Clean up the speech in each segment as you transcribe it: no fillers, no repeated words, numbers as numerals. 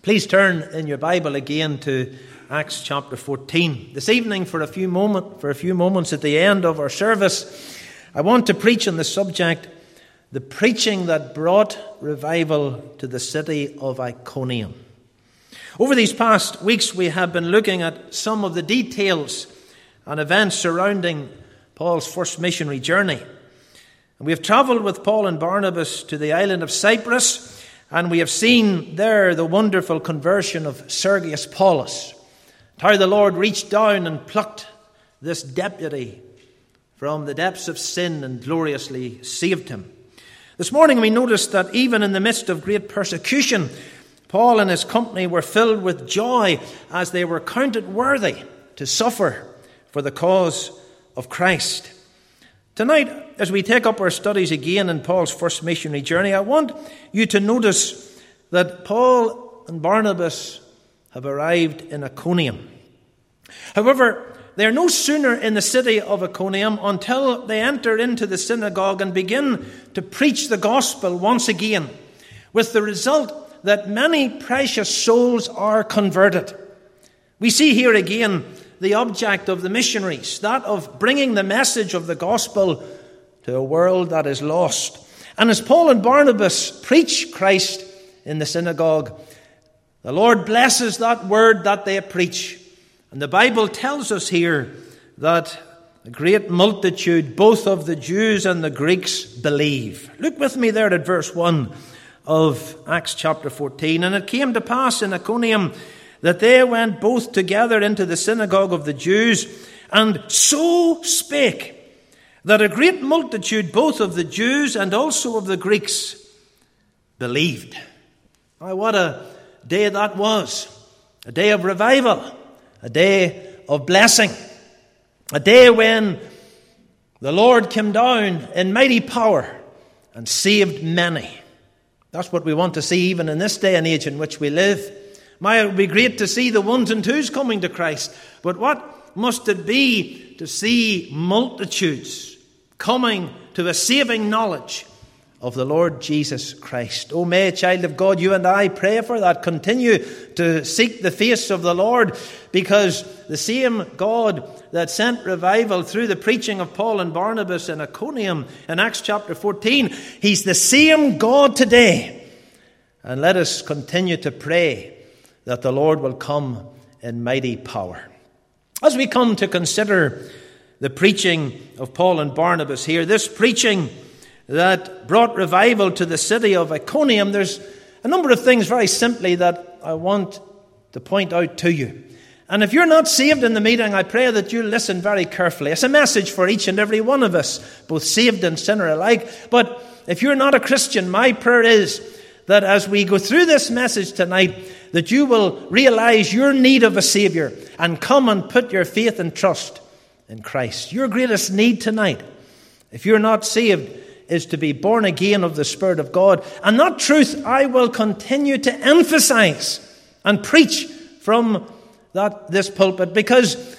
Please turn in your Bible again to Acts chapter 14. This evening, for a few moments at the end of our service, I want to preach on the subject, the preaching that brought revival to the city of Iconium. Over these past weeks, we have been looking at some of the details and events surrounding Paul's first missionary journey. And we have travelled with Paul and Barnabas to the island of Cyprus, and we have seen there the wonderful conversion of Sergius Paulus, how the Lord reached down and plucked this deputy from the depths of sin and gloriously saved him. This morning we noticed that even in the midst of great persecution, Paul and his company were filled with joy as they were counted worthy to suffer for the cause of Christ. Tonight, as we take up our studies again in Paul's first missionary journey, I want you to notice that Paul and Barnabas have arrived in Iconium. However, they are no sooner in the city of Iconium until they enter into the synagogue and begin to preach the gospel once again, with the result that many precious souls are converted. We see here again the object of the missionaries, that of bringing the message of the gospel to a world that is lost. And as Paul and Barnabas preach Christ in the synagogue, the Lord blesses that word that they preach. And the Bible tells us here that a great multitude, both of the Jews and the Greeks, believe. Look with me there at verse 1 of Acts chapter 14. And it came to pass in Iconium that they went both together into the synagogue of the Jews, and so spake, that a great multitude, both of the Jews and also of the Greeks, believed. Now, what a day that was. A day of revival. A day of blessing. A day when the Lord came down in mighty power and saved many. That's what we want to see even in this day and age in which we live. It would be great to see the ones and twos coming to Christ. But what must it be to see multitudes coming to a saving knowledge of the Lord Jesus Christ? Oh, may, child of God, you and I pray for that. Continue to seek the face of the Lord, because the same God that sent revival through the preaching of Paul and Barnabas in Iconium in Acts chapter 14, He's the same God today. And let us continue to pray that the Lord will come in mighty power. As we come to consider the preaching of Paul and Barnabas here, this preaching that brought revival to the city of Iconium, there's a number of things very simply that I want to point out to you. And if you're not saved in the meeting, I pray that you listen very carefully. It's a message for each and every one of us, both saved and sinner alike. But if you're not a Christian, my prayer is that as we go through this message tonight, that you will realize your need of a Savior and come and put your faith and trust in Christ. Your greatest need tonight, if you're not saved, is to be born again of the Spirit of God. And that truth I will continue to emphasize and preach from this pulpit, because,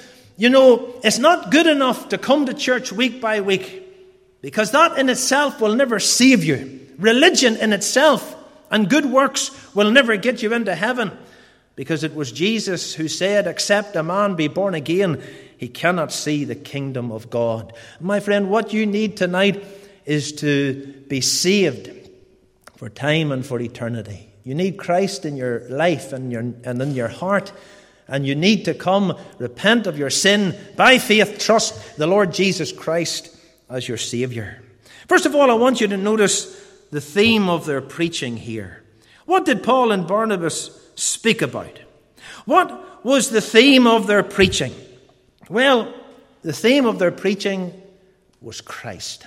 it's not good enough to come to church week by week, because that in itself will never save you. Religion in itself and good works will never get you into heaven, because it was Jesus who said, except a man be born again, he cannot see the kingdom of God. My friend, what you need tonight is to be saved for time and for eternity. You need Christ in your life and in your heart, and you need to come, repent of your sin, by faith trust the Lord Jesus Christ as your Savior. First of all, I want you to notice the theme of their preaching here. What did Paul and Barnabas speak about? What was the theme of their preaching? Well, the theme of their preaching was Christ.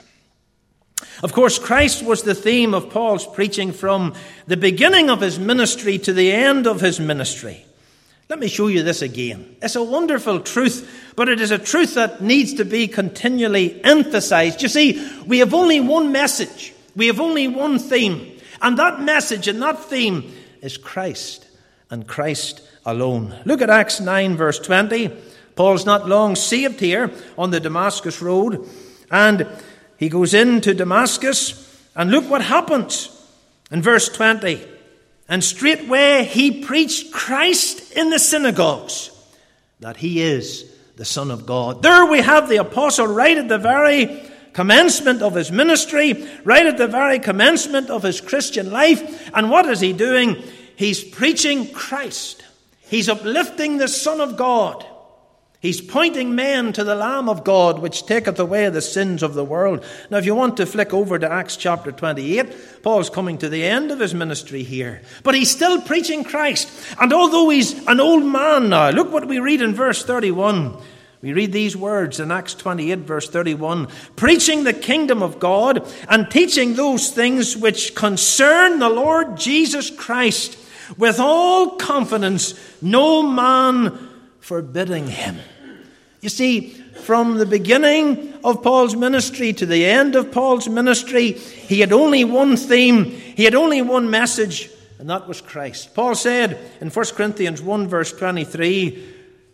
Of course, Christ was the theme of Paul's preaching from the beginning of his ministry to the end of his ministry. Let me show you this again. It's a wonderful truth, but it is a truth that needs to be continually emphasized. You see, we have only one message. We have only one theme. And that message and that theme is Christ and Christ alone. Look at Acts 9 verse 20. Paul's not long saved here on the Damascus road. And he goes into Damascus. And look what happens in verse 20. And straightway he preached Christ in the synagogues, that he is the Son of God. There we have the apostle right at the very commencement of his ministry, right at the very commencement of his Christian life. And what is he doing? He's preaching Christ. He's uplifting the Son of God. He's pointing men to the Lamb of God, which taketh away the sins of the world. Now, if you want to flick over to Acts chapter 28, Paul's coming to the end of his ministry here. But he's still preaching Christ. And although he's an old man now, look what we read in verse 31. We read these words in Acts 28, verse 31. Preaching the kingdom of God and teaching those things which concern the Lord Jesus Christ, with all confidence, no man forbidding him. You see, from the beginning of Paul's ministry to the end of Paul's ministry, he had only one theme, he had only one message, and that was Christ. Paul said in 1 Corinthians 1 verse 23,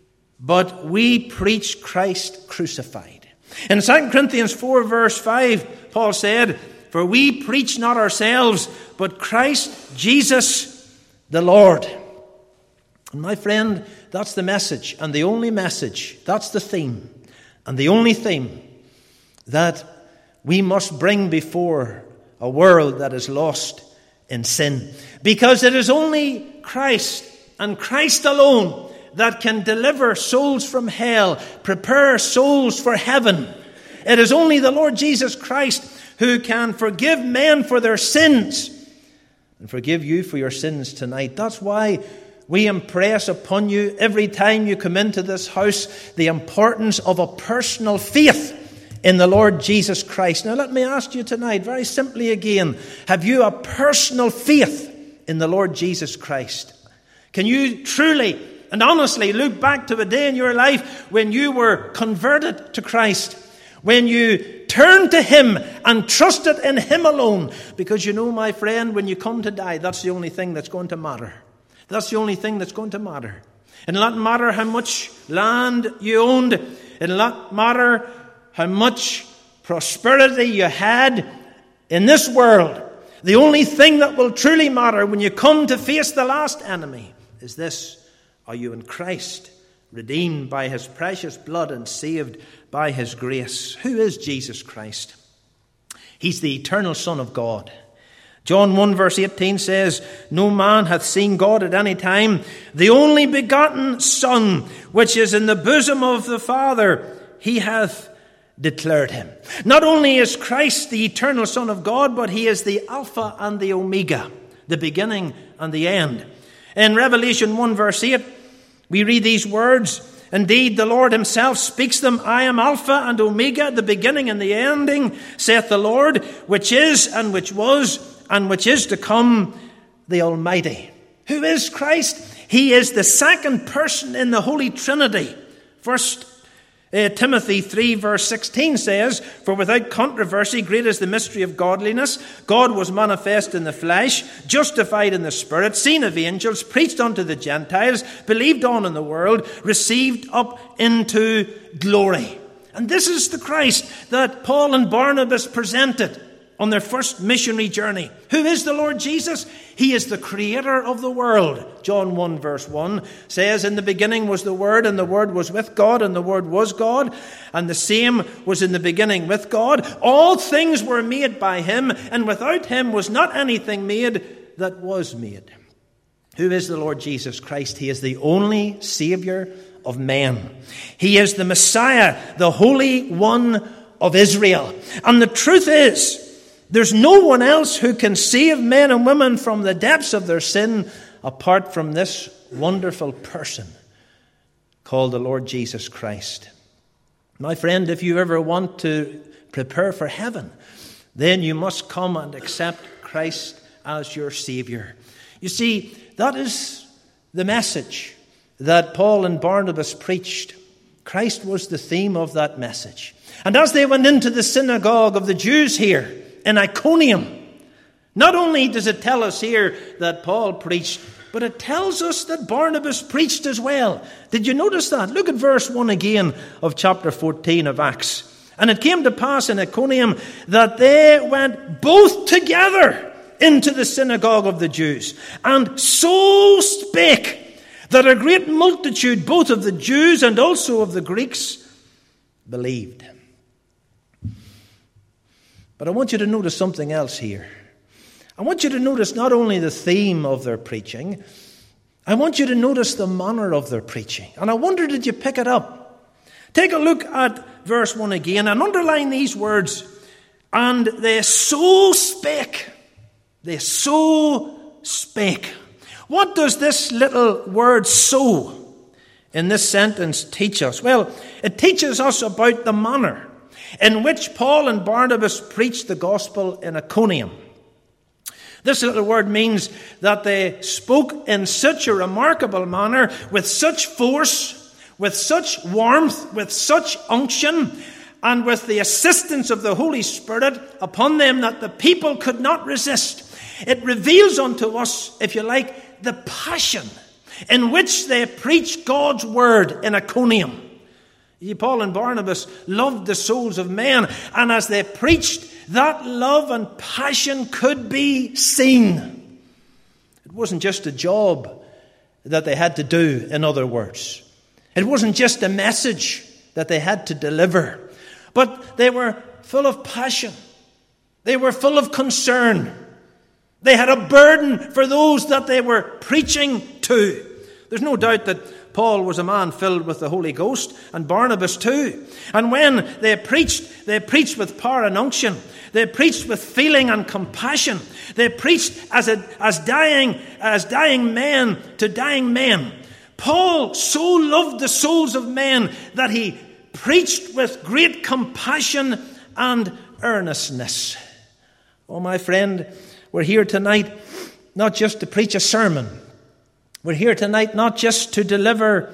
but we preach Christ crucified. In 2 Corinthians 4 verse 5, Paul said, for we preach not ourselves, but Christ Jesus the Lord. And my friend, that's the message, and the only message, that's the theme, and the only theme that we must bring before a world that is lost in sin. Because it is only Christ, and Christ alone, that can deliver souls from hell, prepare souls for heaven. It is only the Lord Jesus Christ who can forgive men for their sins, and forgive you for your sins tonight. That's why we impress upon you every time you come into this house the importance of a personal faith in the Lord Jesus Christ. Now let me ask you tonight, very simply again, have you a personal faith in the Lord Jesus Christ? Can you truly and honestly look back to a day in your life when you were converted to Christ, when you turned to him and trusted in him alone? Because you know, my friend, when you come to die, that's the only thing that's going to matter. That's the only thing that's going to matter. It'll not matter how much land you owned. It'll not matter how much prosperity you had in this world. The only thing that will truly matter when you come to face the last enemy is this: are you in Christ, redeemed by his precious blood and saved by his grace? Who is Jesus Christ? He's the eternal Son of God. John 1 verse 18 says, no man hath seen God at any time. The only begotten Son, which is in the bosom of the Father, he hath declared him. Not only is Christ the eternal Son of God, but he is the Alpha and the Omega, the beginning and the end. In Revelation 1 verse 8, we read these words, indeed, the Lord himself speaks them. I am Alpha and Omega, the beginning and the ending, saith the Lord, which is and which was and which is to come, the Almighty. Who is Christ? He is the second person in the Holy Trinity. 1 Timothy 3 verse 16 says, for without controversy great is the mystery of godliness. God was manifest in the flesh, justified in the Spirit, seen of angels, preached unto the Gentiles, believed on in the world, received up into glory. And this is the Christ that Paul and Barnabas presented on their first missionary journey. Who is the Lord Jesus? He is the creator of the world. John 1 verse 1 says, in the beginning was the Word, and the Word was with God, and the Word was God, and the same was in the beginning with God. All things were made by him, and without him was not anything made that was made. Who is the Lord Jesus Christ? He is the only Savior of men. He is the Messiah, the Holy One of Israel. And the truth is, there's no one else who can save men and women from the depths of their sin apart from this wonderful person called the Lord Jesus Christ. My friend, if you ever want to prepare for heaven, then you must come and accept Christ as your Savior. You see, that is the message that Paul and Barnabas preached. Christ was the theme of that message. And as they went into the synagogue of the Jews here in Iconium, not only does it tell us here that Paul preached, but it tells us that Barnabas preached as well. Did you notice that? Look at verse 1 again of chapter 14 of Acts. And it came to pass in Iconium that they went both together into the synagogue of the Jews, and so spake that a great multitude, both of the Jews and also of the Greeks, believed. But I want you to notice something else here. I want you to notice not only the theme of their preaching, I want you to notice the manner of their preaching. And I wonder, did you pick it up? Take a look at verse 1 again and underline these words. And they so spake. They so spake. What does this little word so in this sentence teach us? Well, it teaches us about the manner in which Paul and Barnabas preached the gospel in Iconium. This little word means that they spoke in such a remarkable manner, with such force, with such warmth, with such unction, and with the assistance of the Holy Spirit upon them that the people could not resist. It reveals unto us, if you like, the passion in which they preached God's word in Iconium. Paul and Barnabas loved the souls of men, and as they preached, that love and passion could be seen. It wasn't just a job that they had to do, in other words. It wasn't just a message that they had to deliver, but they were full of passion. They were full of concern. They had a burden for those that they were preaching to. There's no doubt that Paul was a man filled with the Holy Ghost, and Barnabas too. And when they preached with power and unction. They preached with feeling and compassion. They preached as dying men to dying men. Paul so loved the souls of men that he preached with great compassion and earnestness. Oh, my friend, we're here tonight not just to preach a sermon. We're here tonight not just to deliver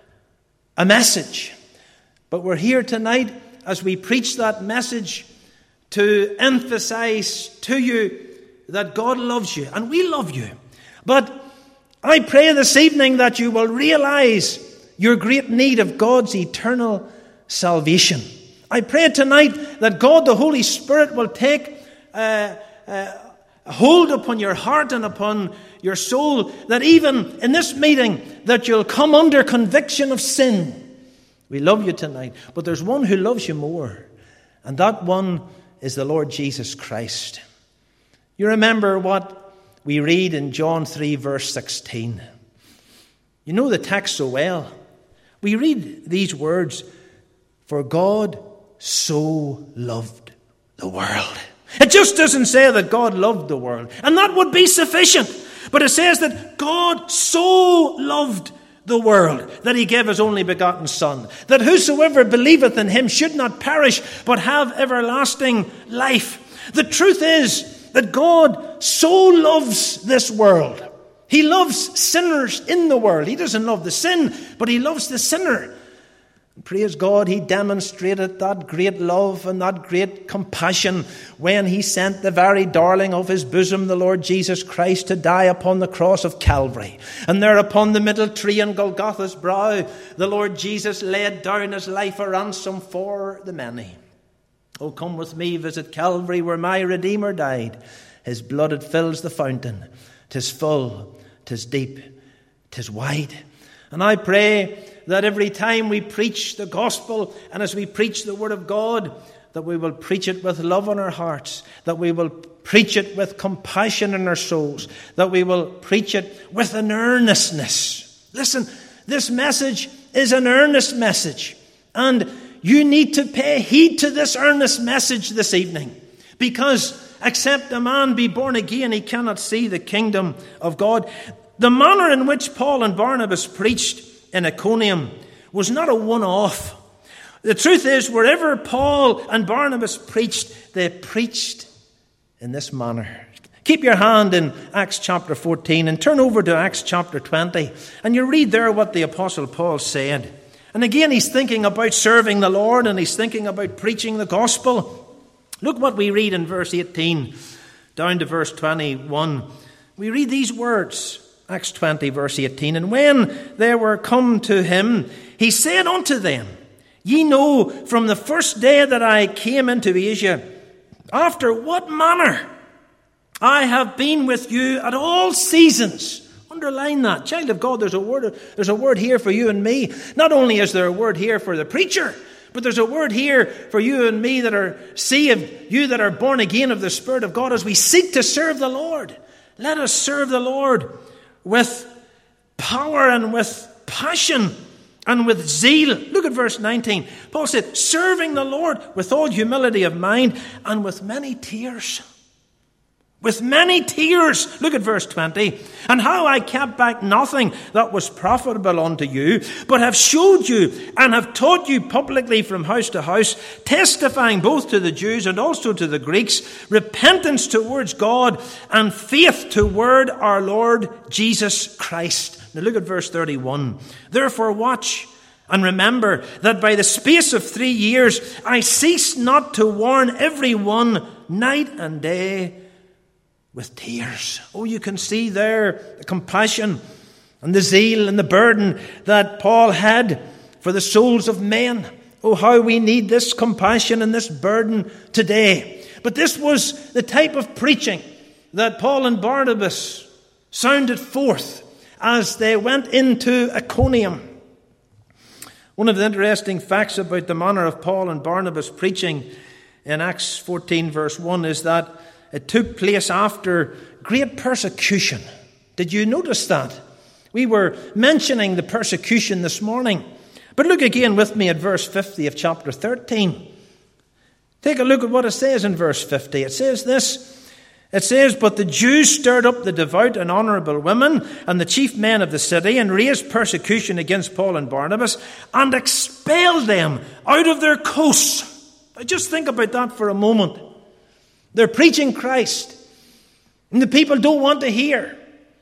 a message, but we're here tonight as we preach that message to emphasize to you that God loves you, and we love you. But I pray this evening that you will realize your great need of God's eternal salvation. I pray tonight that God, the Holy Spirit, will take hold upon your heart and upon your soul, that even in this meeting that you'll come under conviction of sin. We love you tonight, but there's one who loves you more, and that one is the Lord Jesus Christ. You remember what we read in John 3 verse 16. You know the text so well. We read these words, for God so loved the world. It just doesn't say that God loved the world, and that would be sufficient. But it says that God so loved the world that he gave his only begotten Son, that whosoever believeth in him should not perish, but have everlasting life. The truth is that God so loves this world. He loves sinners in the world. He doesn't love the sin, but he loves the sinner. Praise God, he demonstrated that great love and that great compassion when he sent the very darling of his bosom, the Lord Jesus Christ, to die upon the cross of Calvary. And there upon the middle tree on Golgotha's brow, the Lord Jesus laid down his life a ransom for the many. Oh, come with me, visit Calvary where my Redeemer died. His blood, it fills the fountain. 'Tis full, 'tis deep, 'tis wide. And I pray that every time we preach the gospel and as we preach the word of God, that we will preach it with love in our hearts, that we will preach it with compassion in our souls, that we will preach it with an earnestness. Listen, this message is an earnest message, and you need to pay heed to this earnest message this evening, because except a man be born again, he cannot see the kingdom of God. The manner in which Paul and Barnabas preached in Iconium was not a one-off. The truth is, wherever Paul and Barnabas preached, they preached in this manner. Keep your hand in Acts chapter 14 and turn over to Acts chapter 20, and you read there what the Apostle Paul said. And again, he's thinking about serving the Lord, and he's thinking about preaching the gospel. Look what we read in verse 18 down to verse 21. We read these words. Acts 20 verse 18. And when they were come to him, he said unto them, Ye know from the first day that I came into Asia, after what manner I have been with you at all seasons. Underline that. Child of God, there's a word here for you and me. Not only is there a word here for the preacher, but there's a word here for you and me that are saved, you that are born again of the Spirit of God, as we seek to serve the Lord. Let us serve the Lord with power and with passion and with zeal. Look at verse 19. Paul said, serving the Lord with all humility of mind and with many tears. With many tears. Look at verse 20. And how I kept back nothing that was profitable unto you, but have showed you and have taught you publicly from house to house, testifying both to the Jews and also to the Greeks, repentance towards God and faith toward our Lord Jesus Christ. Now look at verse 31. Therefore watch and remember that by the space of 3 years I cease not to warn every one night and day with tears. Oh, you can see there the compassion and the zeal and the burden that Paul had for the souls of men. Oh, how we need this compassion and this burden today. But this was the type of preaching that Paul and Barnabas sounded forth as they went into Iconium. One of the interesting facts about the manner of Paul and Barnabas preaching in Acts 14 verse 1 is that it took place after great persecution. Did you notice that? We were mentioning the persecution this morning. But look again with me at verse 50 of chapter 13. Take a look at what it says in verse 50. It says this. It says, but the Jews stirred up the devout and honourable women and the chief men of the city and raised persecution against Paul and Barnabas and expelled them out of their coasts. Now just think about that for a moment. They're preaching Christ, and the people don't want to hear.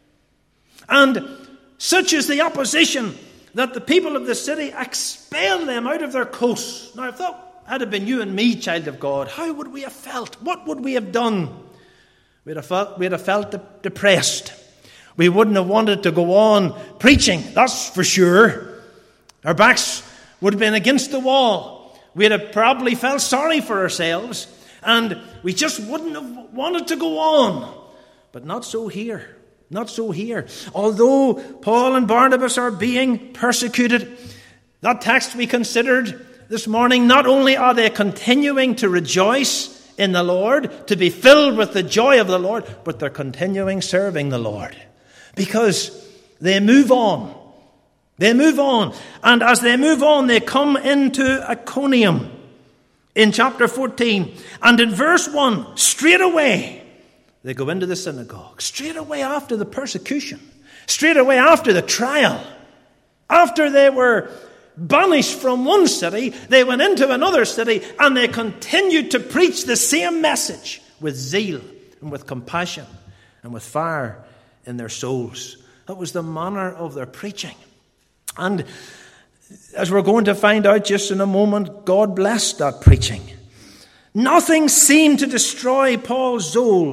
And such is the opposition that the people of the city expel them out of their coasts. Now, if that had been you and me, child of God, how would we have felt? What would we have done? We'd have felt depressed. We wouldn't have wanted to go on preaching, that's for sure. Our backs would have been against the wall. We'd have probably felt sorry for ourselves. And we just wouldn't have wanted to go on. But not so here. Not so here. Although Paul and Barnabas are being persecuted, that text we considered this morning, not only are they continuing to rejoice in the Lord, to be filled with the joy of the Lord, but they're continuing serving the Lord. Because they move on. They move on. And as they move on, they come into Iconium. In chapter 14, and in verse 1, straight away, they go into the synagogue. Straight away after the persecution. Straight away after the trial. After they were banished from one city, they went into another city, and they continued to preach the same message with zeal and with compassion and with fire in their souls. That was the manner of their preaching. And as we're going to find out just in a moment, God blessed that preaching. Nothing seemed to destroy Paul's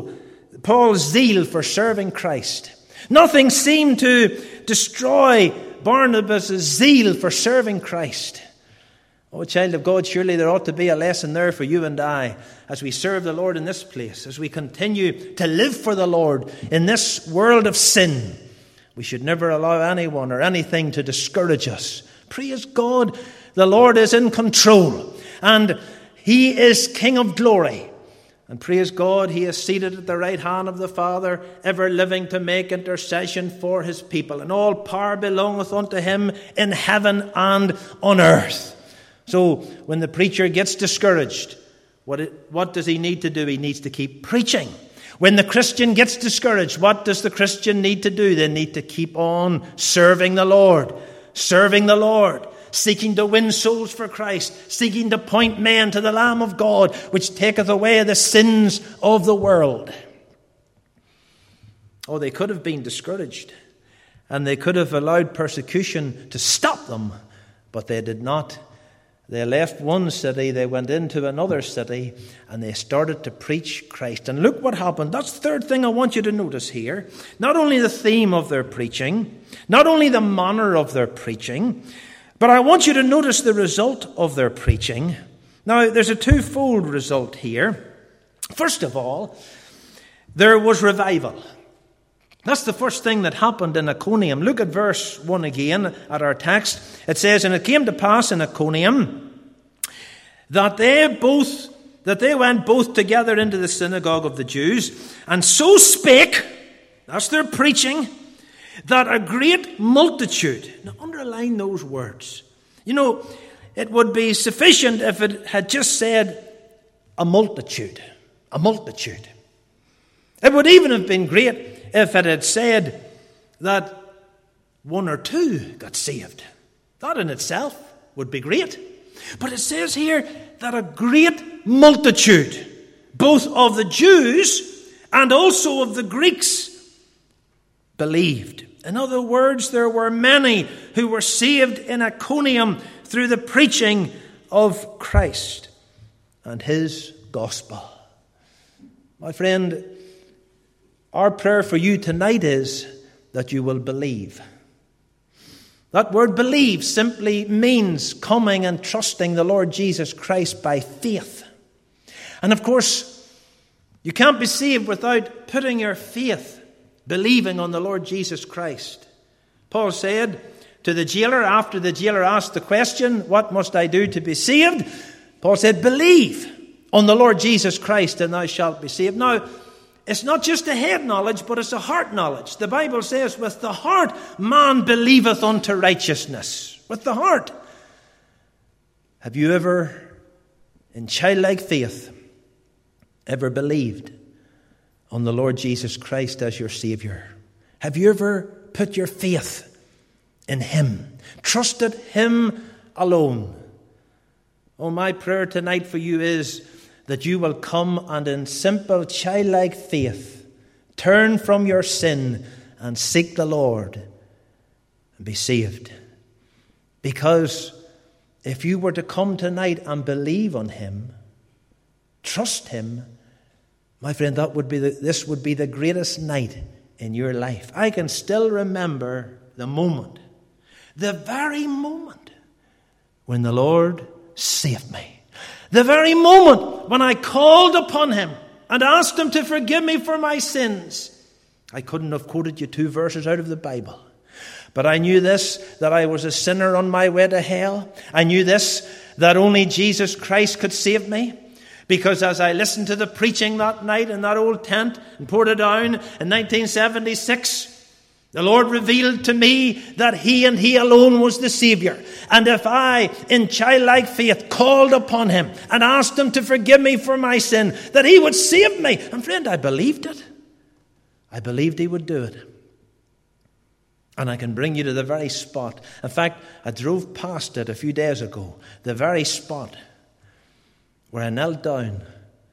zeal for serving Christ. Nothing seemed to destroy Barnabas' zeal for serving Christ. Oh, child of God, surely there ought to be a lesson there for you and I as we serve the Lord in this place, as we continue to live for the Lord in this world of sin. We should never allow anyone or anything to discourage us. Praise God, the Lord is in control and He is King of glory. And praise God, He is seated at the right hand of the Father, ever living to make intercession for His people. And all power belongeth unto Him in heaven and on earth. So when the preacher gets discouraged, what does he need to do? He needs to keep preaching. When the Christian gets discouraged, what does the Christian need to do? They need to keep on serving the Lord. Serving the Lord, seeking to win souls for Christ, seeking to point men to the Lamb of God, which taketh away the sins of the world. Oh, they could have been discouraged, and they could have allowed persecution to stop them, but they did not. They left one city, they went into another city, and they started to preach Christ. And look what happened. That's the third thing I want you to notice here. Not only the theme of their preaching, not only the manner of their preaching, but I want you to notice the result of their preaching. Now, there's a twofold result here. First of all, there was revival. That's the first thing that happened in Iconium. Look at verse 1 again at our text. It says, "And it came to pass in Iconium that they went both together into the synagogue of the Jews, and so spake," that's their preaching, "that a great multitude," now underline those words. You know, it would be sufficient if it had just said a multitude. A multitude. It would even have been great if it had said that one or two got saved. That in itself would be great. But it says here that a great multitude, both of the Jews and also of the Greeks, believed. In other words, there were many who were saved in Iconium through the preaching of Christ and his gospel. My friend, our prayer for you tonight is that you will believe. That word believe simply means coming and trusting the Lord Jesus Christ by faith. And of course, you can't be saved without putting your faith, believing on the Lord Jesus Christ. Paul said to the jailer, after the jailer asked the question, "What must I do to be saved?" Paul said, "Believe on the Lord Jesus Christ and thou shalt be saved." Now, it's not just a head knowledge, but it's a heart knowledge. The Bible says, with the heart man believeth unto righteousness. With the heart. Have you ever, in childlike faith, ever believed on the Lord Jesus Christ as your Savior? Have you ever put your faith in him? Trusted him alone? Oh, my prayer tonight for you is that you will come and in simple childlike faith turn from your sin and seek the Lord and be saved. Because if you were to come tonight and believe on him, trust him, my friend, this would be the greatest night in your life. I can still remember the moment, the very moment when the Lord saved me. The very moment when I called upon him and asked him to forgive me for my sins. I couldn't have quoted you 2 verses out of the Bible. But I knew this, that I was a sinner on my way to hell. I knew this, that only Jesus Christ could save me. Because as I listened to the preaching that night in that old tent in Portadown in 1976, the Lord revealed to me that he and he alone was the Savior. And if I, in childlike faith, called upon him and asked him to forgive me for my sin, that he would save me. And friend, I believed it. I believed he would do it. And I can bring you to the very spot. In fact, I drove past it a few days ago. The very spot where I knelt down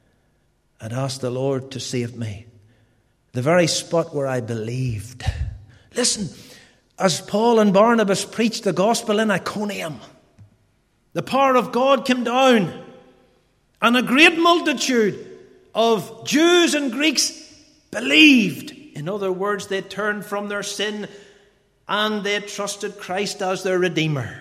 and asked the Lord to save me. The very spot where I believed. Listen, as Paul and Barnabas preached the gospel in Iconium, the power of God came down, and a great multitude of Jews and Greeks believed. In other words, they turned from their sin and they trusted Christ as their Redeemer.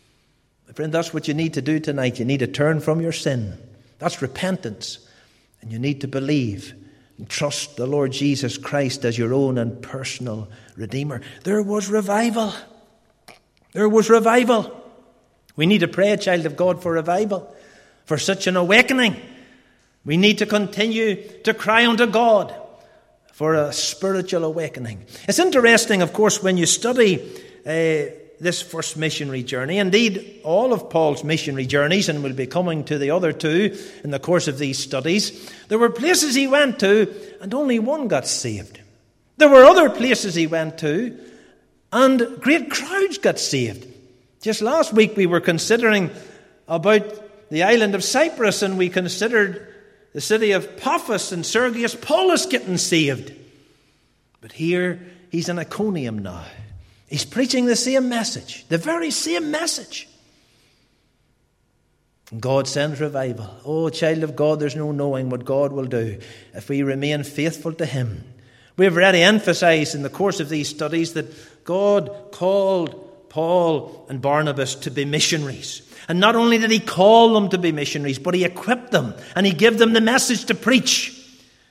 My friend, that's what you need to do tonight. You need to turn from your sin. That's repentance. And you need to believe and trust the Lord Jesus Christ as your own and personal Redeemer. There was revival. There was revival. We need to pray, child of God, for revival, for such an awakening. We need to continue to cry unto God for a spiritual awakening. It's interesting, of course, when you study this first missionary journey, indeed all of Paul's missionary journeys, and we'll be coming to the other 2 in the course of these studies, there were places he went to and only one got saved. There were other places he went to and great crowds got saved. Just last week we were considering about the island of Cyprus, and we considered the city of Paphos and Sergius Paulus getting saved. But here he's in Iconium now. He's preaching the same message, the very same message. And God sends revival. Oh, child of God, there's no knowing what God will do if we remain faithful to him. We've already emphasized in the course of these studies that God called Paul and Barnabas to be missionaries. And not only did he call them to be missionaries, but he equipped them and he gave them the message to preach.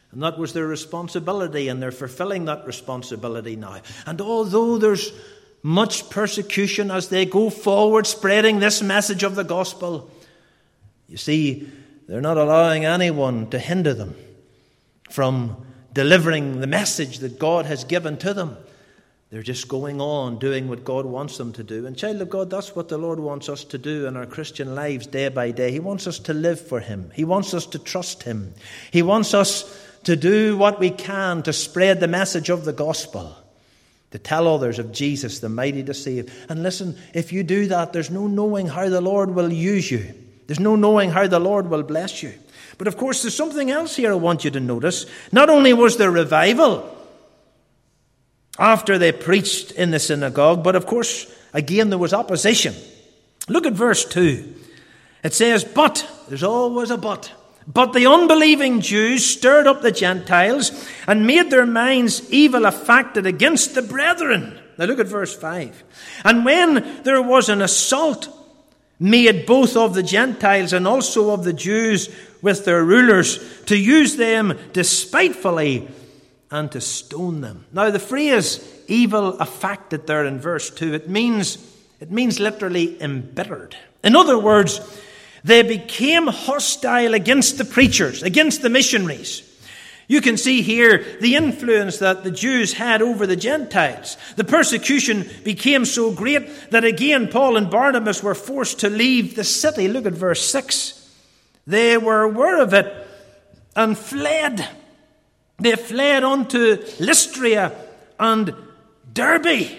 And that was their responsibility, and they're fulfilling that responsibility now. And although there's much persecution as they go forward spreading this message of the gospel, you see, they're not allowing anyone to hinder them from delivering the message that God has given to them. They're just going on doing what God wants them to do. And child of God, that's what the Lord wants us to do in our Christian lives day by day. He wants us to live for Him. He wants us to trust Him. He wants us to do what we can to spread the message of the gospel, to tell others of Jesus, the mighty to save. And listen, if you do that, there's no knowing how the Lord will use you. There's no knowing how the Lord will bless you. But of course, there's something else here I want you to notice. Not only was there revival after they preached in the synagogue, but of course, again, there was opposition. Look at verse 2. It says, but, there's always a but. But the unbelieving Jews stirred up the Gentiles and made their minds evil affected against the brethren. Now look at verse 5. And when there was an assault made both of the Gentiles and also of the Jews with their rulers, to use them despitefully and to stone them. Now the phrase evil affected there in verse 2, it means literally embittered. In other words, they became hostile against the preachers, against the missionaries. You can see here the influence that the Jews had over the Gentiles. The persecution became so great that again Paul and Barnabas were forced to leave the city. Look at verse 6. They were aware of it and fled. They fled unto Lystra and Derbe.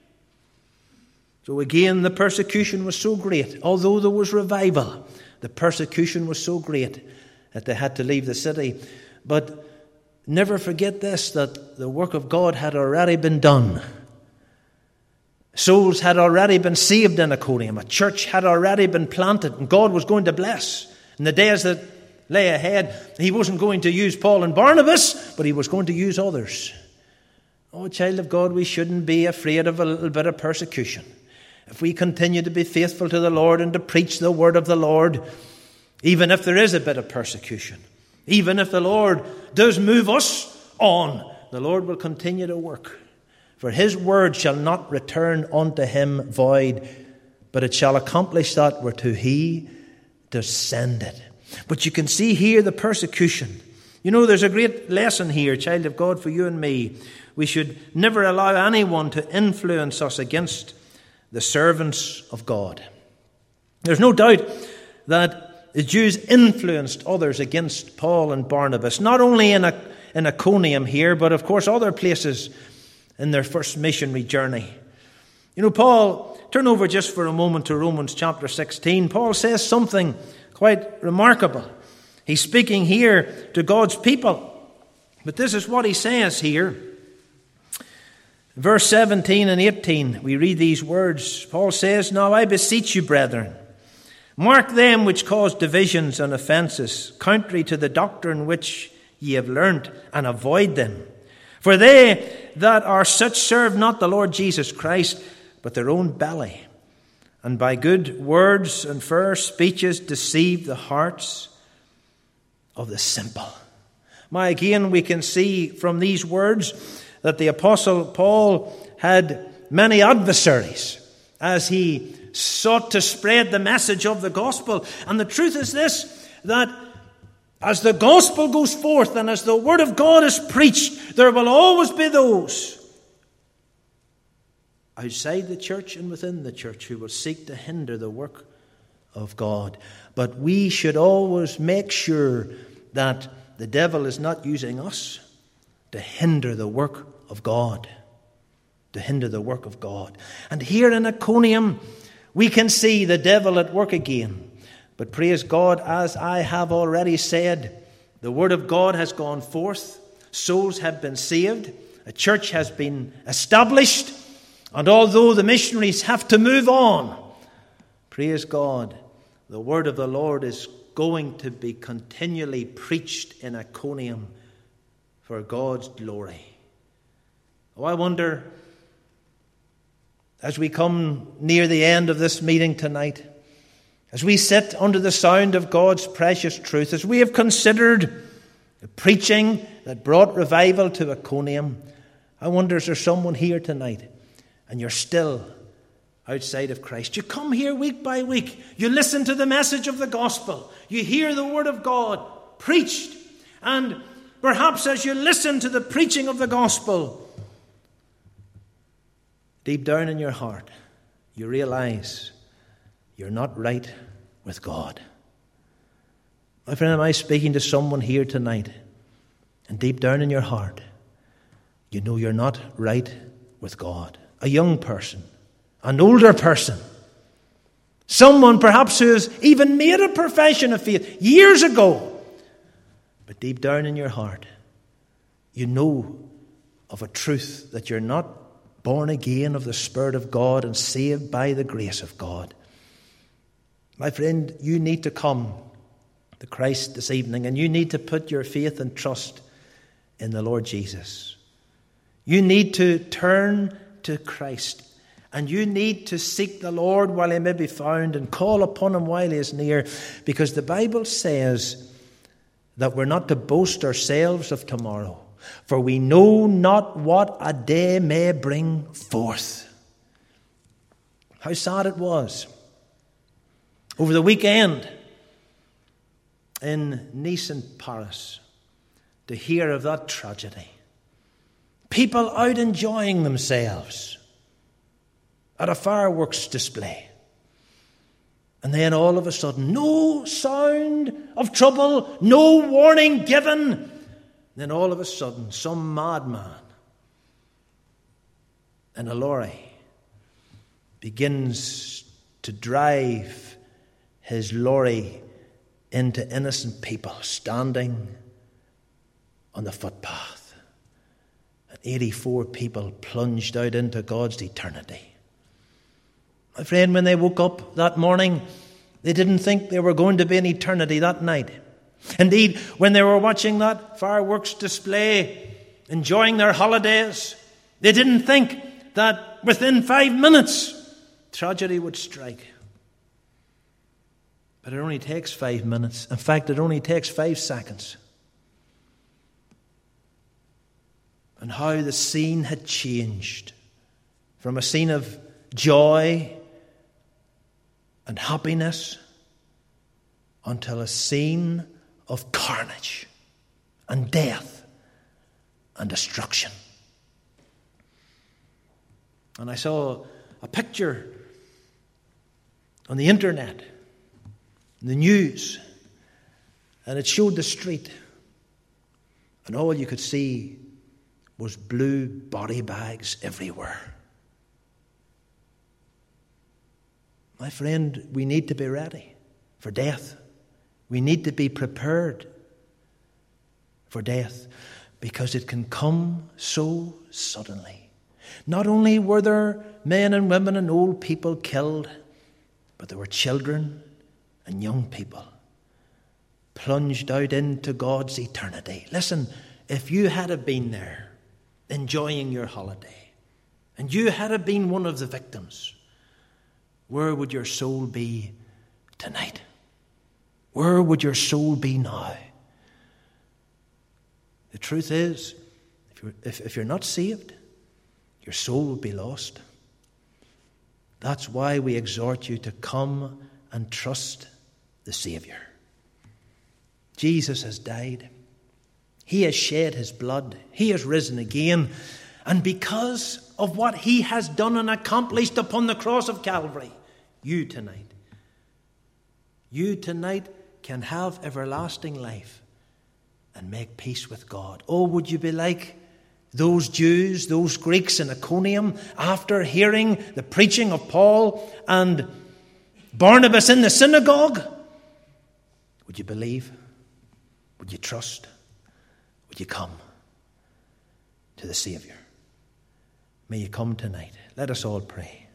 So again, the persecution was so great. Although there was revival, the persecution was so great that they had to leave the city. But never forget this, that the work of God had already been done. Souls had already been saved in Iconium. A church had already been planted, and God was going to bless. In the days that lay ahead, He wasn't going to use Paul and Barnabas, but He was going to use others. Oh, child of God, we shouldn't be afraid of a little bit of persecution. If we continue to be faithful to the Lord and to preach the word of the Lord, even if there is a bit of persecution, even if the Lord does move us on, the Lord will continue to work. For His word shall not return unto Him void, but it shall accomplish that whereto He does send it. But you can see here the persecution. You know, there's a great lesson here, child of God, for you and me. We should never allow anyone to influence us against the servants of God. There's no doubt that the Jews influenced others against Paul and Barnabas, not only in Iconium here, but of course other places in their first missionary journey. You know, Paul, turn over just for a moment to Romans chapter 16. Paul says something quite remarkable. He's speaking here to God's people. But this is what he says here. Verse 17 and 18, we read these words. Paul says, Now I beseech you, brethren, mark them which cause divisions and offences, contrary to the doctrine which ye have learnt, and avoid them. For they that are such serve not the Lord Jesus Christ, but their own belly, and by good words and fair speeches deceive the hearts of the simple. Again, we can see from these words that the Apostle Paul had many adversaries as he sought to spread the message of the gospel. And the truth is this, that as the gospel goes forth and as the word of God is preached, there will always be those outside the church and within the church who will seek to hinder the work of God. But we should always make sure that the devil is not using us to hinder the work of God. To hinder the work of God. And here in Iconium, we can see the devil at work again. But praise God, as I have already said, the word of God has gone forth. Souls have been saved. A church has been established. And although the missionaries have to move on, praise God, the word of the Lord is going to be continually preached in Iconium for God's glory. Oh, I wonder, as we come near the end of this meeting tonight, as we sit under the sound of God's precious truth, as we have considered The preaching that brought revival to Iconium. I wonder, is there someone here tonight and you're still outside of Christ? You come here week by week. You listen to the message of the gospel. You hear the word of God preached. And perhaps as you listen to the preaching of the gospel, deep down in your heart, you realize you're not right with God. My friend, am I speaking to someone here tonight? And deep down in your heart, you know you're not right with God. A young person, an older person, someone perhaps who has even made a profession of faith years ago. But deep down in your heart, you know of a truth that you're not born again of the Spirit of God and saved by the grace of God. My friend, you need to come to Christ this evening, and you need to put your faith and trust in the Lord Jesus. You need to turn to Christ, and you need to seek the Lord while he may be found and call upon him while he is near, because the Bible says that we're not to boast ourselves of tomorrow, for we know not what a day may bring forth. How sad it was over the weekend in Nice and Paris to hear of that tragedy. People out enjoying themselves at a fireworks display. And then all of a sudden, no sound of trouble, no warning given. Then all of a sudden, some madman in a lorry begins to drive his lorry into innocent people standing on the footpath. And 84 people plunged out into God's eternity. My friend, when they woke up that morning, they didn't think they were going to be in eternity that night. Indeed, when they were watching that fireworks display, enjoying their holidays, they didn't think that within 5 minutes, tragedy would strike. But it only takes 5 minutes. In fact, it only takes 5 seconds. And how the scene had changed from a scene of joy and happiness until a scene of carnage and death and destruction. And I saw a picture on the internet, the news, and it showed the street, and all you could see was blue body bags everywhere. My friend, we need to be ready for death. We need to be prepared for death, because it can come so suddenly. Not only were there men and women and old people killed, but there were children and young people plunged out into God's eternity. Listen, if you had been there enjoying your holiday and you had been one of the victims, where would your soul be tonight? Where would your soul be now? The truth is, if you're not saved, your soul will be lost. That's why we exhort you to come and trust the Savior. Jesus has died. He has shed his blood. He has risen again. And because of what he has done and accomplished upon the cross of Calvary, you tonight can have everlasting life and make peace with God. Oh, would you be like those Jews, those Greeks in Iconium, after hearing the preaching of Paul and Barnabas in the synagogue? Would you believe? Would you trust? Would you come to the Savior? May you come tonight. Let us all pray.